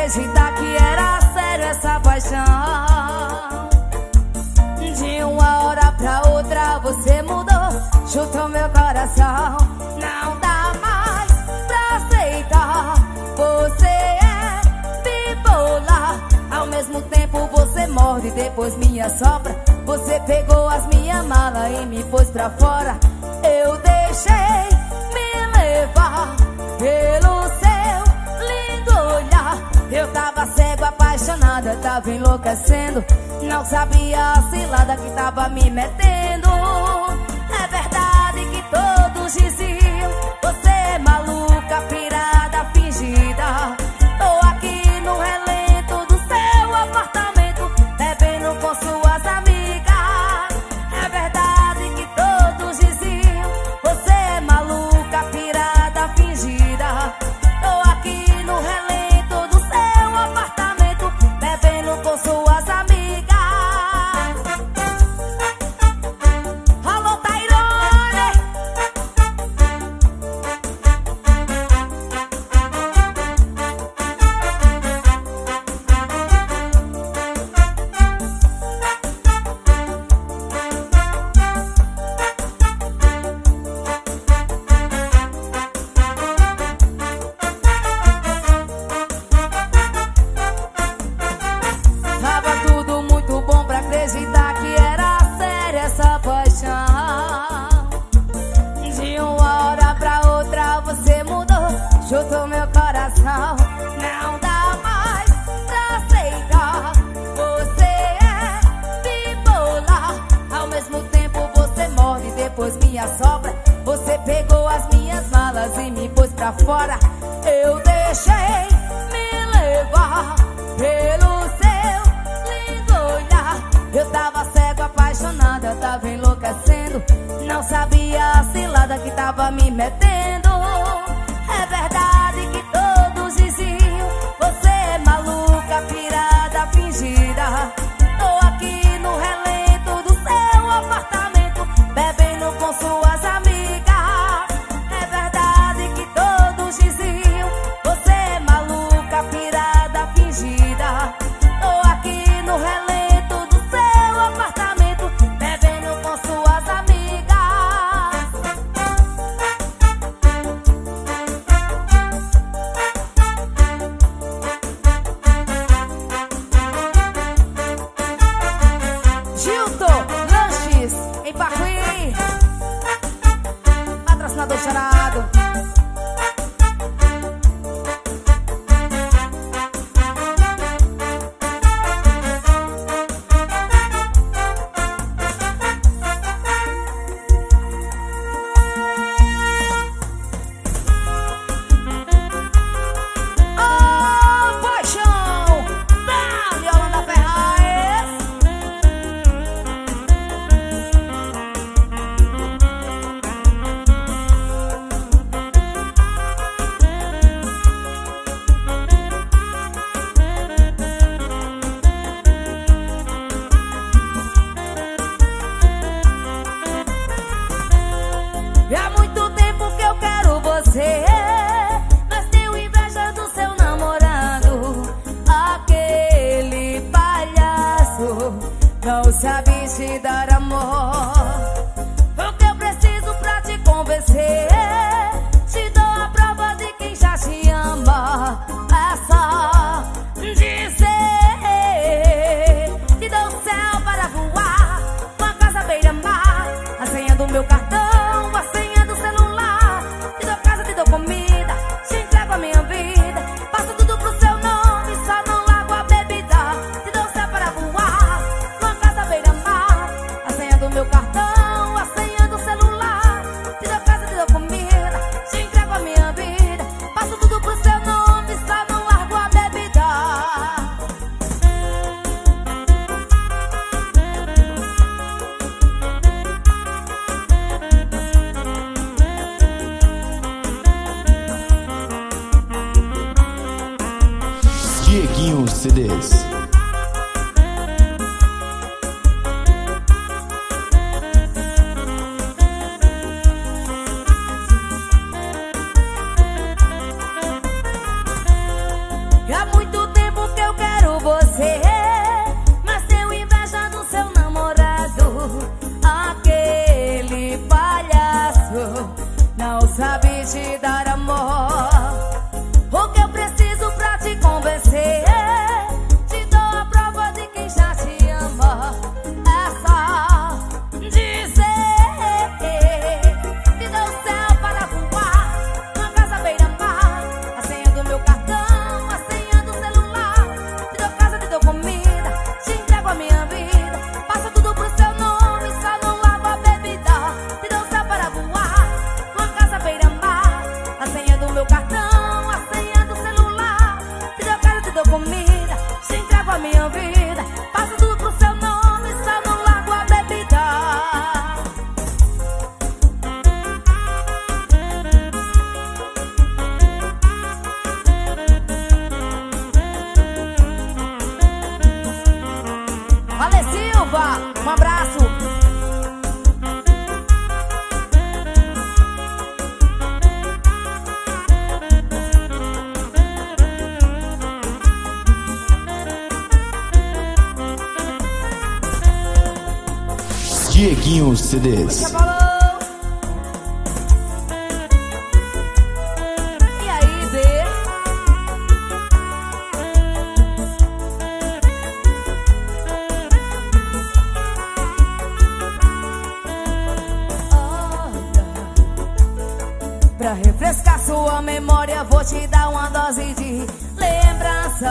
acreditar que era sério essa paixão. De uma hora pra outra você mudou, chutou meu coração. Não dá mais pra aceitar, você é bipolar. Ao mesmo tempo você morde, depois me assopra. Você pegou as minhas malas e me pôs pra fora. Eu deixei me levar pelo seu lindo olhar. Eu tava cego, apaixonada, tava enlouquecendo. Não sabia a cilada que tava me metendo. É verdade que todos diziam: você é maluca, pirada, fingida. Tô aqui no relento do seu apartamento, bebendo com suas amigas. É verdade que todos diziam: você é maluca, pirada, fingida. Tô aqui no relento do seu apartamento, bebendo com suas amigas. Alô, Tairone! Tava tudo muito bom pra acreditar que era séria essa paixão. De uma hora pra outra você mudou, chutou meu coração. Não dá mais pra aceitar, você é bipolar. Ao mesmo tempo você morde, depois me assopra. Você pegou as minhas malas e me pôs pra fora. Eu deixei me levar pelo seu lindo olhar. Eu tava cego, apaixonada, tava enlouquecendo. Não sabia a cilada que tava me metendo. É verdade que todos diziam: você é maluca, pirada, fingida. Tô aqui no relento do seu apartamento, bebendo com suas amigas. É verdade que todos diziam: você é maluca, pirada, fingida. Tô aqui no relento do seu apartamento, bebendo com suas amigas. Gilton Lanches, em Pacuí, patrocinador chorado. Oh, paixão da Yolanda Ferraz. E há muito tempo que eu quero você, mas tenho inveja do seu namorado. Aquele palhaço não sabe te dar amor. O que eu preciso pra te convencer? Te dou a prova de quem já te ama. É só dizer: te dou o céu para voar, uma casa beira-mar, a senha do meu cartão, a senha do celular. Te dou casa, te dou comida, te entrego a minha vida. Passo tudo pro seu nome, só não largo a bebida. Te dou o céu para voar, uma casa beira-mar, a senha do meu cartão, a senha do celular. Te dou casa, te dou comida, te entrego a minha vida. Passo tudo pro seu nome, só não largo a bebida. Dieguinho CDs. E há muito tempo comida, te entrego a minha vida, passo tudo pro seu nome, só não largo a bebida. Ale Silva, um abraço. Dieguinho CDs. Já falou. E aí, Bê? Pra refrescar sua memória, vou te dar uma dose de lembrança.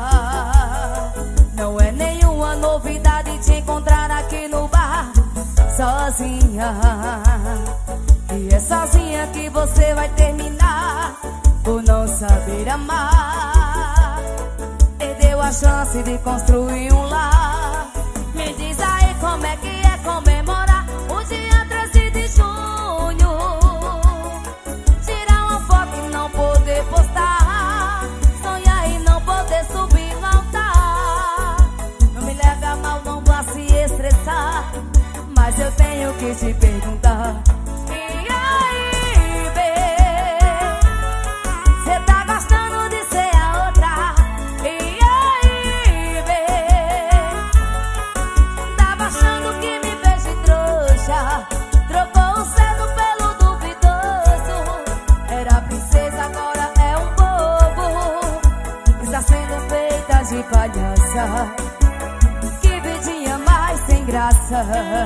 Não é nenhuma novidade te encontrar aqui no bar sozinha. E é sozinha que você vai terminar por não saber amar. Perdeu a chance de construir um lar. Me diz aí como é que é comemorar o dia 13 de junho. Tirar uma foto e não poder postar, sonhar e não poder subir no altar. Não me leve a mal, não vá se estressar, mas eu tenho que te perguntar. E aí, bê? Cê tá gostando de ser a outra? E aí, bê? Tava achando que me fez de trouxa, trocou o cedo pelo duvidoso. Era princesa, agora é um bobo, está sendo feita de palhaça. Que vidinha mais sem graça.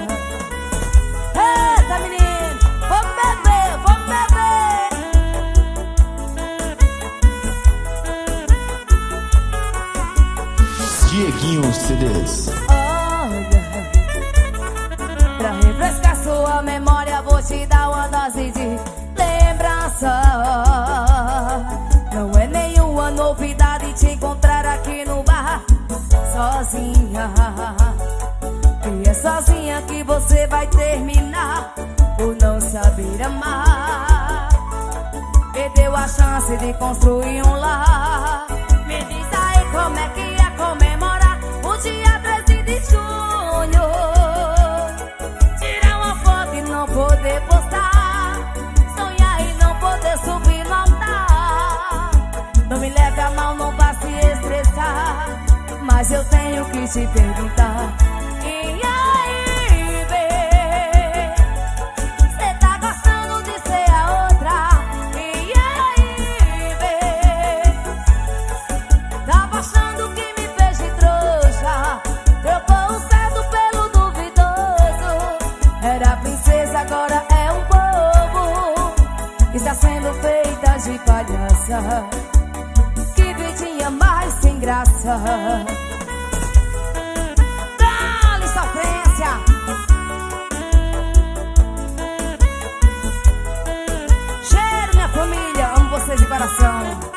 Eita, menino, vamos beber, vamos beber. Dieguinho CDs. Olha, pra refrescar sua memória, vou te dar uma dose de lembrança. Não é nenhuma novidade te encontrar aqui no bar sozinha. E é sozinha que você vai terminar por não saber amar. Perdeu a chance de construir um lar. Me diz aí como é que é comemorar o dia 13 de junho. Tirar uma foto e não poder postar, sonhar e não poder subir no altar. Não me leve a mal, não vá se estressar, mas eu tenho que te perguntar. E aí, bê? Cê tá gostando de ser a outra? E aí, bê? Tava achando que me fez de trouxa, trocou o certo pelo duvidoso. Era princesa, agora é um bobo, está sendo feita de palhaça. Que vidinha mais sem graça. Dá-lhe sofrência. Cheiro, minha família, amo vocês de coração.